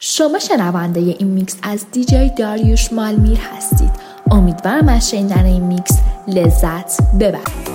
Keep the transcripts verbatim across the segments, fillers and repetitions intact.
شما شنونده این میکس از دیجی داریوش مالمیر هستید. امیدوارم از شنیدن این میکس لذت ببرید.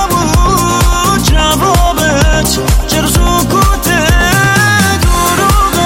جرزو کوته دروغ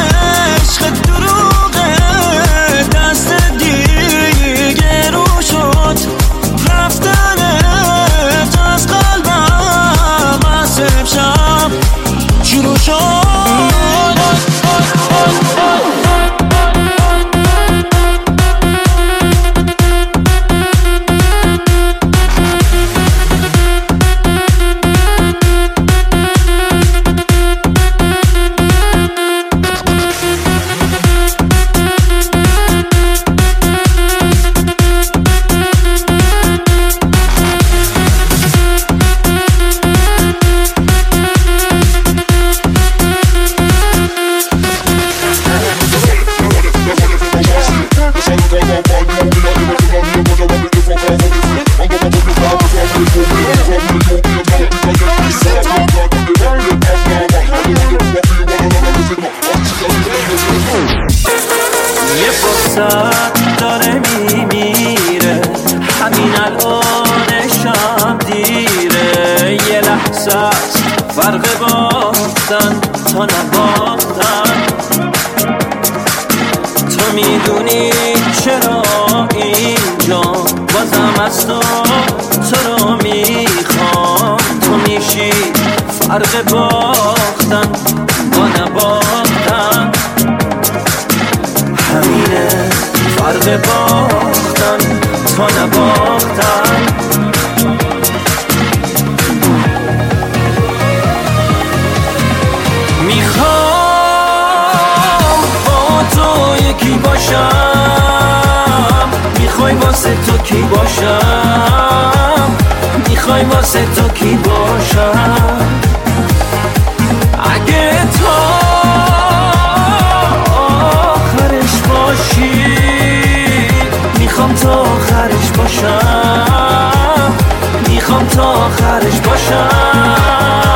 واسط داره میمیره، همین الانشم دیره. یه لحظه است فرق باختن تا نباختن. تو میدونی چرا اینجا بازم از تو تو رو میخوام. تو میشی فرق باختن با نباختن، همینه فرق باختن تا نباختن. میخوام با تو یکی باشم، میخوای واسه تو کی باشم، میخوای واسه تو کی باشم. اگه تو آخرش باشی میخوام تا آخرش باشم، میخوام تا آخرش باشم.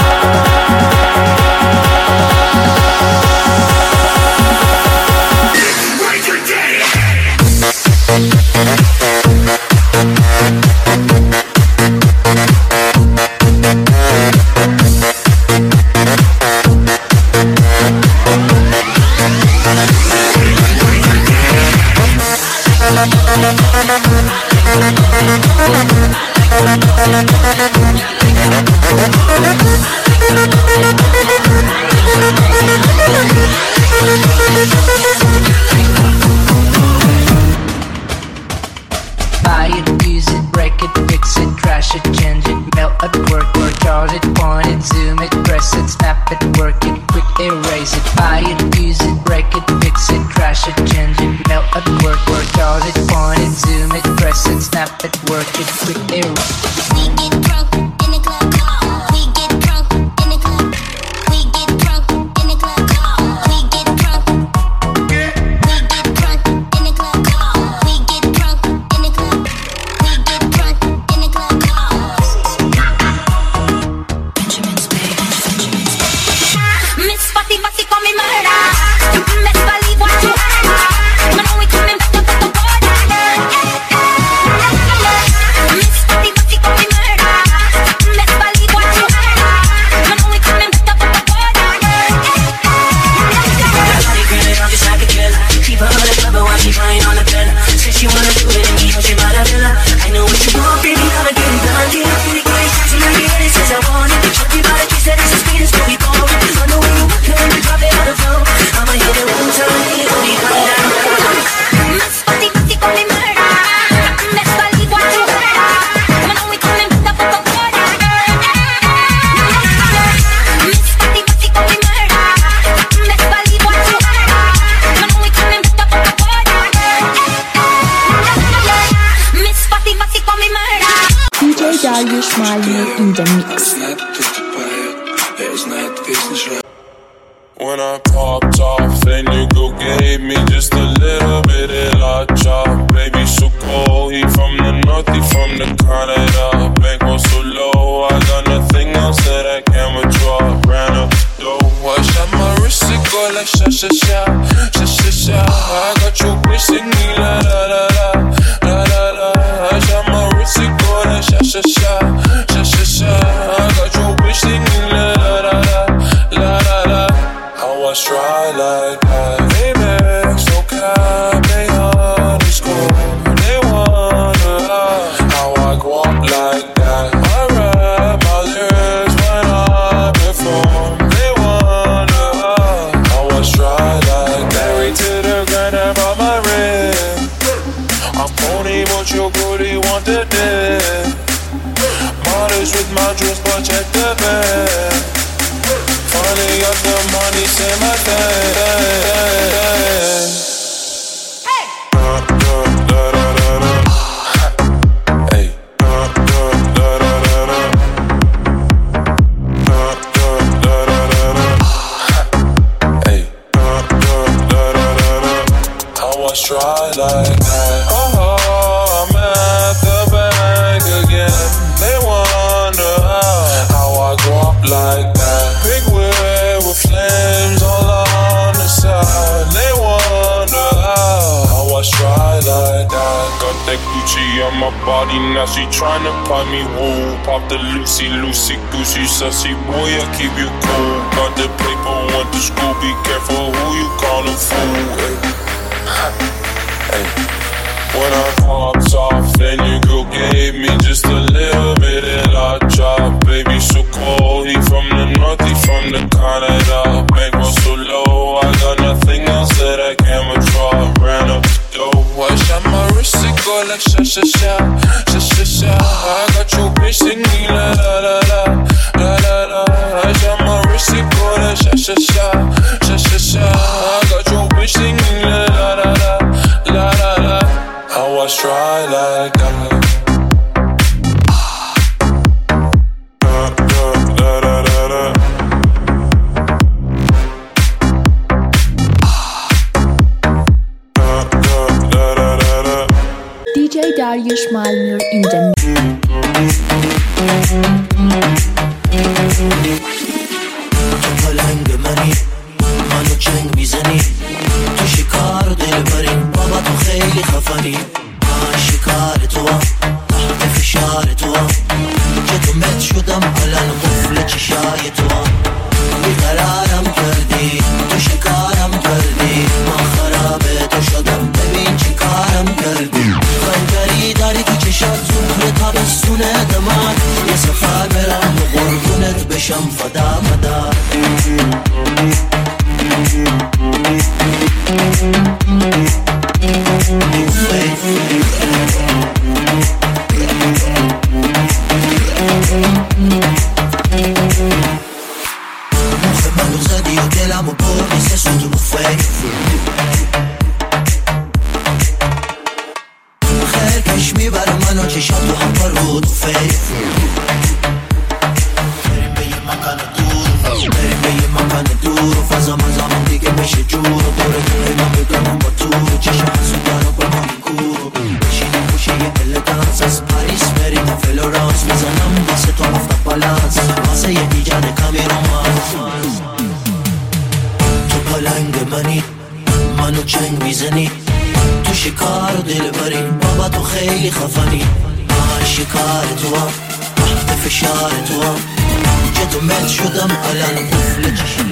Buy it, use it, break it, fix it, crash it, change it, melt it, work, work, charge it, point it, zoom it, press it, snap it, work it, quick erase it. Buy it, use it, break it, fix it, crash it, change it, melt it, work, work, charge it, point it, zoom it, press it, snap it, work it, quick erase it. We get drunk in the club. We get drunk in the club. We get drunk in the club. We get drunk. We get drunk in the club. We get drunk in the club. We get drunk in the club. Benjamin's Bay, Benjamin's Bay. Miss Fatty Fatty call me murder. You best believe what you heard. You know we coming back up at the border. Miss Fatty Fatty call me murder. Best believe what you heard. You know we coming back up at the border. I'm just like a killer. Keep her on the cover while she crying on the bed. Said she wanna do it and me, but she might have villa. I know what you want, baby, I'ma get it done. Get up in the great shots and I get it, says I want it. Shorty by the kiss that is the speed, it's gonna be born. I know when you walk her and you drop it on the floor. I'ma hit it one time, it gon' be coming down. Miss Fatty Fatty call me murder. Best believe what you heard. You know we coming back up at the border. Miss Fatty Fatty call me murder. Best believe what you heard. You know we coming back up at the border. Miss Fatty Fatty call me murder. D J Dariush Malmir in the mix. When I popped off, that nigga gave me just a little bit of la chop. Baby, so cold, he from the north, he from the Canada. Bankroll so low, I got nothing else that I can withdraw. Ran up the dough, I shot my wrist, it go like sha sha sha, sha sha sha. I got your bitch singing la la la la, la la la. I shot my wrist, it go like sha sha sha, sha sha sha. I got your bitch singing la la la la, la la la. How I try like that, baby, so calm, they underscore, they wonder how I go up like that. I rap my lyrics when I perform, they wonder how I try like that. Married to the grind, I brought my ring. I'm pony, but your booty want the dick. Modest with my dress, but check the bag. Finally got the money, say my thing. Hey. Da, da, da, da, da, da. Hey. Da, da, da, da, da, da. Da, da, da, da, da, da. Hey. Da, da, da, da, da, da. I was try like that. Oh, I'm at the bank again. They wonder how, how I go up like that. Big wheel with flames all on the side. They wonder how, how on my body, now she tryna pop me, woo. Pop the Lucy, Lucy, Goosey, sussy boy, I keep you cool. Got the paper, went to school, be careful who you callin' fool. Hey. Hey. When I popped off, then your girl gave me just a little bit of la chop. Baby, so cold, he from the north, he from the Canada. Bankroll so low, I got nothing else that I can withdraw. Ran up the door, I shot my wrist, it go like sha sha sha, sha sha sha. I got your bitch singing la la la la, la la la. I shot my wrist, it go like sha sha sha, sha sha sha. I got your bitch singing la la la la, la la la. I was try like that. دی جی داریوش مالمیر in the تو پلنگ منی منو چنگ میزنی تو شکار و دل بریم بابا تو خیلی خفنی من شکار تو هم تحت فشار تو هم که تو مت شدم الان قفل چشای تو هم بیقرارم کردی تو شکارم کردی من خرابه تو شدم ببین چی کارم کردی خنجری داری تو چشات زهر تابستونه دمار یه سفر برم و قربونت بشم فدا مدا مخ منو زدی و دلم و بردی سه سوتو بفه خیر کش میبره منو چشات تو هم پر بود فی بریم به یه مکان دور بریم به یه مکان دور و فضا مزامون دیگه بشه جور و دوره دوره من بگم با تو چشم سودان و با من کور بشینیم خوشه یه الگانس از پاریس بریم تا فلورانس میزنم واسه تو هفته بالانس واسه یه دیجان کمی رومانس تو پلنگ منی منو چنگ میزنی تو شکار و دل بریم بابا تو خیلی خفنی من شکار تو هم تحت فشار تو هم که تو مت شدم الان قفل چشم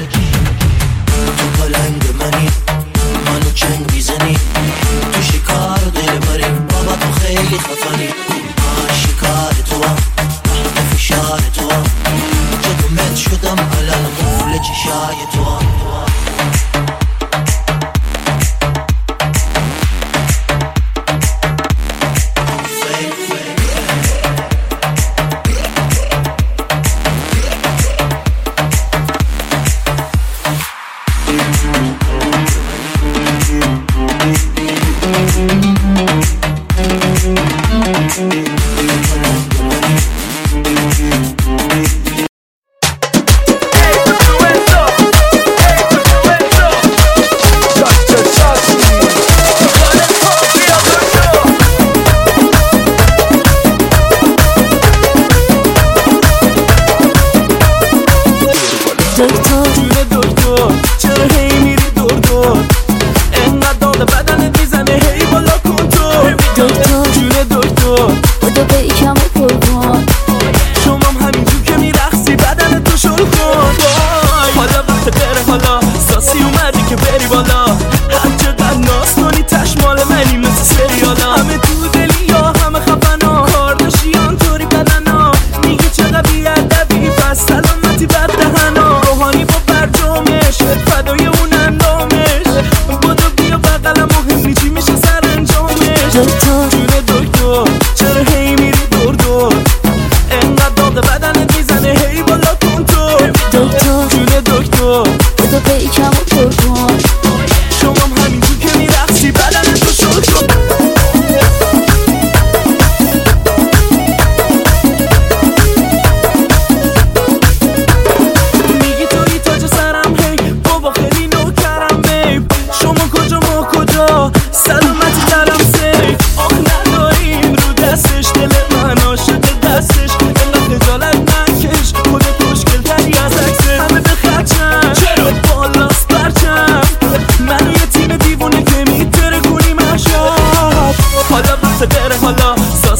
تو پلنگ منی منو چنگ میزنی تو شکار و دل بریم بابا تو خیلی خفنی من شکار تو هم تحت فشار تو هم که تو مت شدم الان قفل چشای تو هم حالا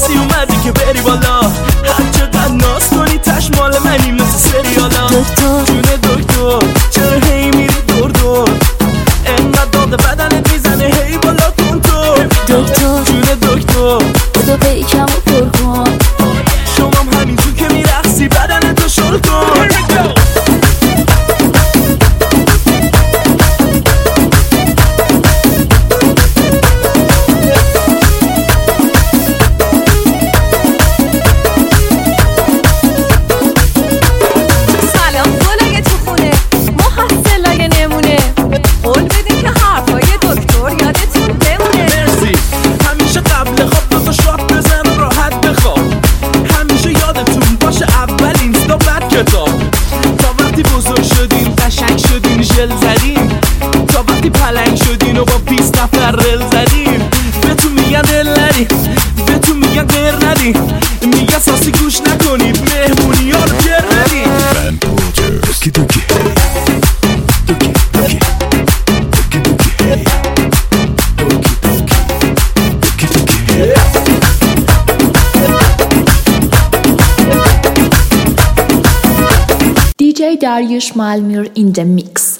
دکتر جون دکتر بودو پیکم و پر کن شما هم همینجور که میرقصی بدن تو شروع کن تا وقتی پلنگ شدین و با بیست نفر رل زدین بهتون میگن دل ندین بهتون میگن غیر ندین میگن ساسی گوش نکنید مهمونی ها رو گر ندین من پوتر دوکی دوکی دوکی دوکی دوکی دوکی دوکی دوکی دی جی Dariush Malmur in the mix.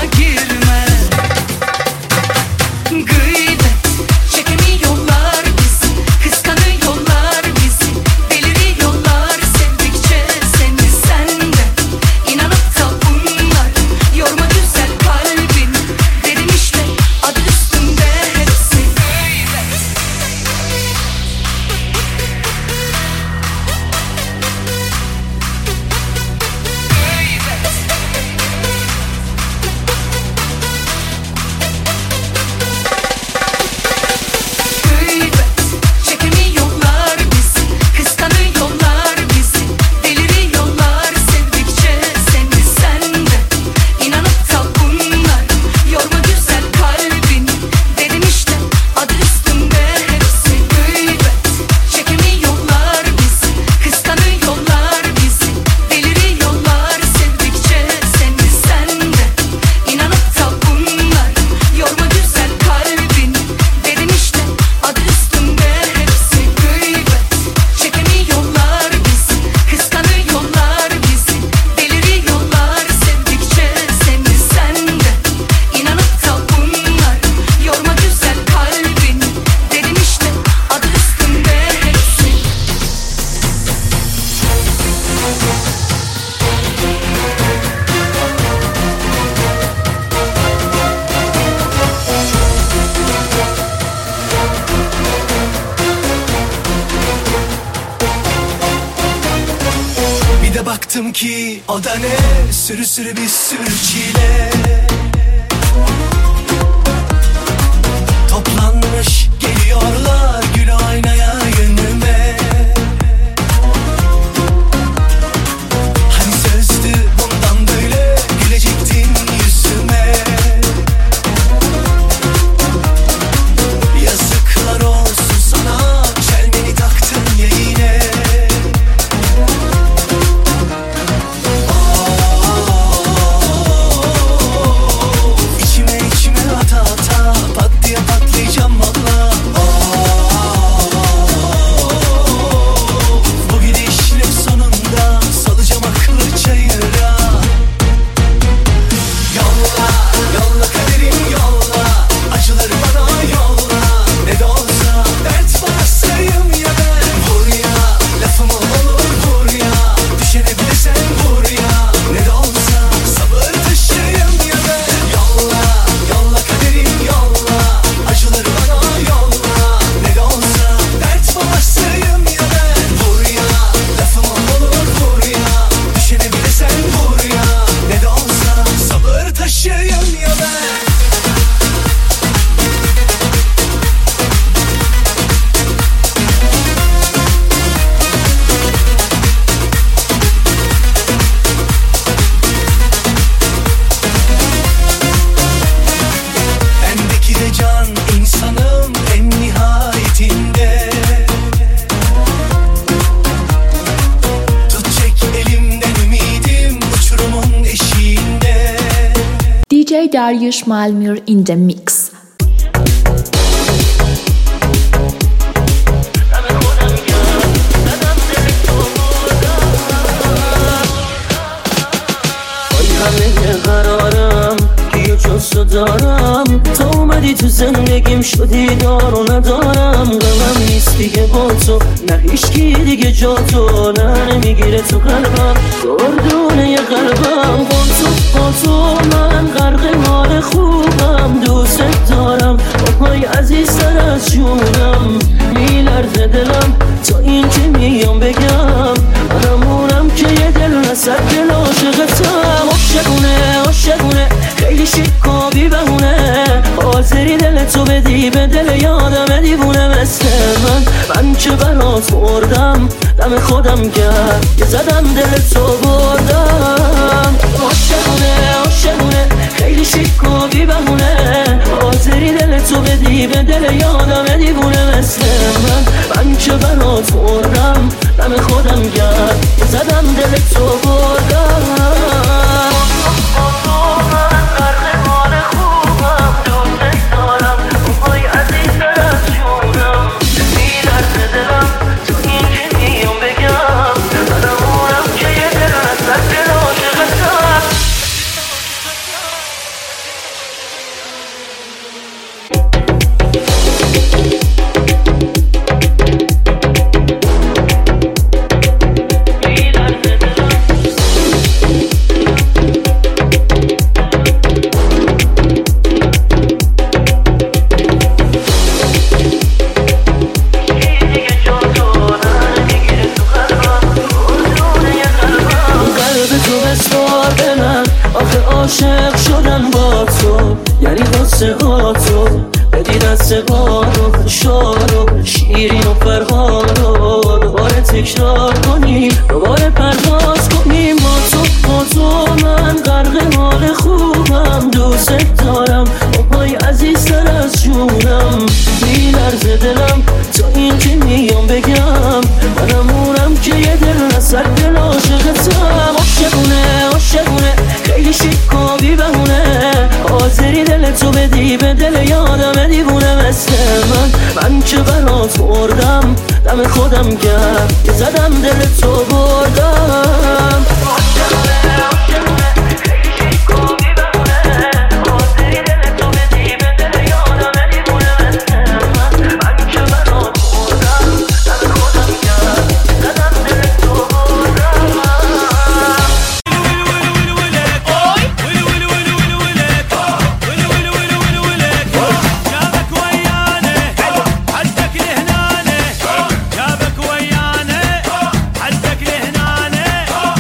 Gıybet çekemiyorlar bizi. baktım ki o da ne, sürü sürü bir sürü çile. Toplanmış geliyorlar gül aynaya yönüme. Hani sözdü bundan böyle gülecektin yüzüme. Yazıklar olsun sana, çelmeni taktın ya yine. İçime içime ata ata pat diye patlayacağım valla. Bu gidişle sonunda salacağım aklı çayıra. Yolla, yolla kaderim yolla, acıları bana yolla. Ne de olsa dert varsayım ya ben. Vur ya, lafımı olur vur ya, düşene bile sen vur ya. Ne de olsa sabır taşıyım ya ben. Yolla, yolla kaderim yolla, acıları bana yolla. Ne de olsa dert varsayım ya ben. Vur ya, lafımı olur vur ya, düşene bile sen vur ya. Ne de olsa sabır taşıyım ya ben. Bendeki de can insanım en nihayetinde. Tut çek elimden ümidim uçurumun eşiğinde. D J Dariush Malmur in the mix. همه قرارم که جز تو دارم. تا اومدی تو زندگیم شدی دار و ندارم. غمم نیست دیگه با تو، نه هیچکی دیگه جا تو. نه نمیگیره تو قلبم گردونه قلبم. با تو با تو من غرق حال خوبم. دوست دارم بابای عزیزتر از جونم. میلرزه دلم تا این که میام بگم منمونم که یه دل نسد دل عاشقتم. عاشقونه عاشقونه خیلی شیک و بی بهونه، حاضری دل تو بدی به دل یادم دیوونه مثل من. من که برات مردم دم خودم کرد که زدم دل تو بردم. عاشقونه عاشقونه خیلی شیک و بی بهونه، حاضری دل تو بدی به دل یادم دیوونه مثل من. من که برات مردم دم خودم کرد که زدم دل تو بردم. عاشق شدن با تو یعنی قصه ها تو بدی دست بارو شارو شیرین و فرهاد رو دوباره تکرار کنی، دوباره پرواز کنیم با تو با تو. من غرق حال خوبم، دوست دارم بابای عزیزتر از جونم. میلرزه دلم تا این که میام بگم منمونم که یه دل نسد دل عاشقتم. عاشقونه عاشقونه خیلی شیک و بی بهونه، حاضری دل تو بدی به دل یادم دیوونه مثل من. من که برات مردم دم خودم کرد که زدم دل تو بردم. عاشقونه عاشقونه خیلی شیک و بی بهونه، حاضری دل تو بدی به دل یادم دیوونه مثل من. من که برات مردم دم خودم کرد که زدم دل تو بردم. جابك ويانا حدك لهنا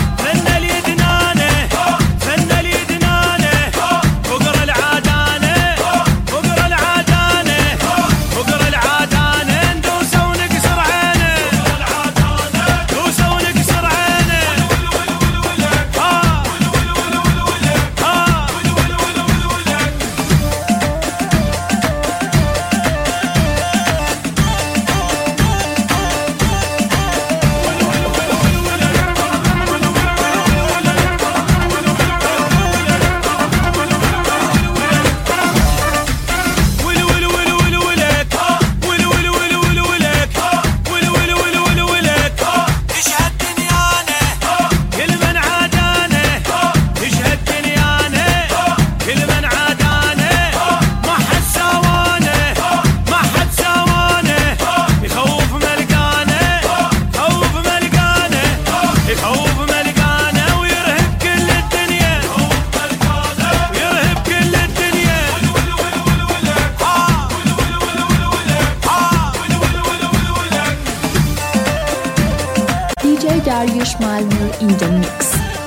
Dariush Malmur in the mix.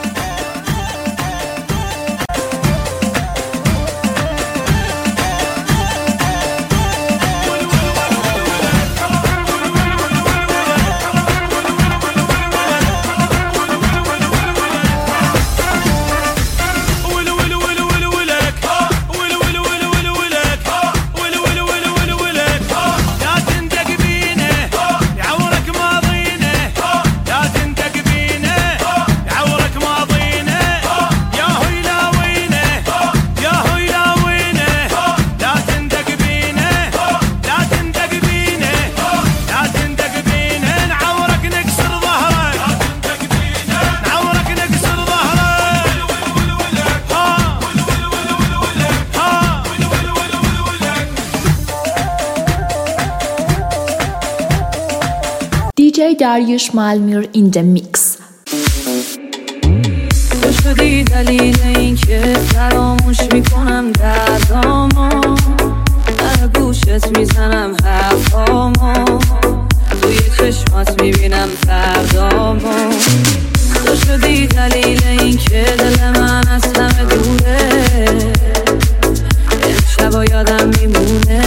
دی جی Dariush Malmur in the mix. تو شدی دلیل این که فراموش میکنم دردامو، در گوشت میزنم حرفامو، توی چشمات میبینم فردامو. تو شدی دلیل این که دل من از همه دوره، امشبا یادم میمونه،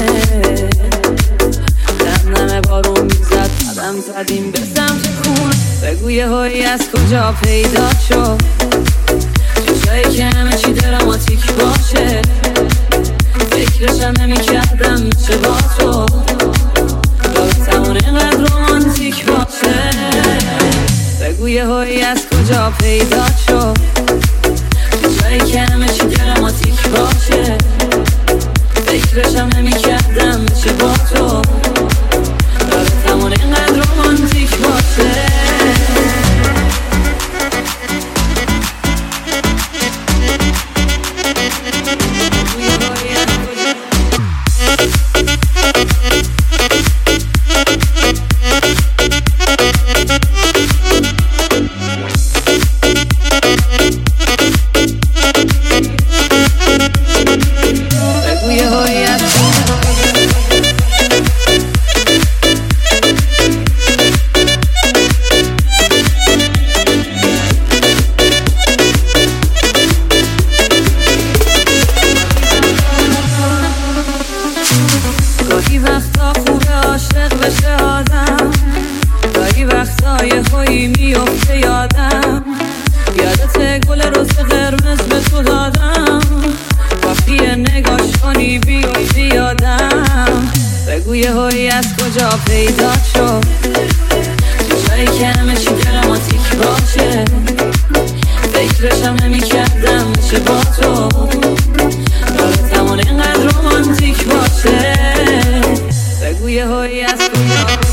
دم نمه بارون میزد قدم زدیم به سمت خونه. بگو یه هایی از کجا پیدا شد، چشایی که همه چی دراماتیک باشه، فکرشم نمی کردم میشه با تو رابطمون اینقدر رومانتیک باشه. بگو یه هایی از کجا پیدا شد، چشایی که همه چی دراماتیک باشه، فکرشم نمی کردم میشه با تو رابطمون اینقدر رومانتیک باشه. گاهی وقتا خوبه عاشق بشه آدم، گاهی وقتا یه هایی میفته یادم، یادت گل روز قرمز به تو دادم، وقتی نگاش کنی بیفتی یادم. بگو یه هایی از کجا پیدا شد، چشایی که همه چی دراماتیک باشه، فکرشم نمی کردم میشه با تو رابطمون اینقدر رومانتیک باشه. بگو یه هایی از کجا